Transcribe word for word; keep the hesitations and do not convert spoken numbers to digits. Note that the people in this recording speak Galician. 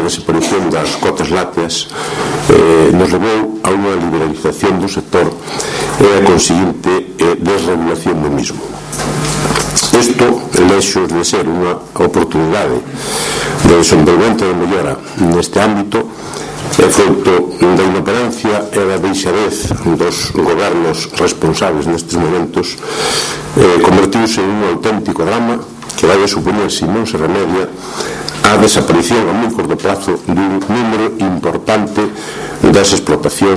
a desaparición das cotas lácteas eh, nos levou a unha liberalización do sector e a conseguinte eh, desregulación do mismo. Isto, lexos de ser unha oportunidade de desenvolvemento de mellora neste ámbito, é fruto da inoperancia e da deixadez dos gobernos responsables nestes momentos, eh, convertiuse en un auténtico drama que vai a supoñer, se non se remedia, a desaparición a moi corto prazo dun número importante das explotacións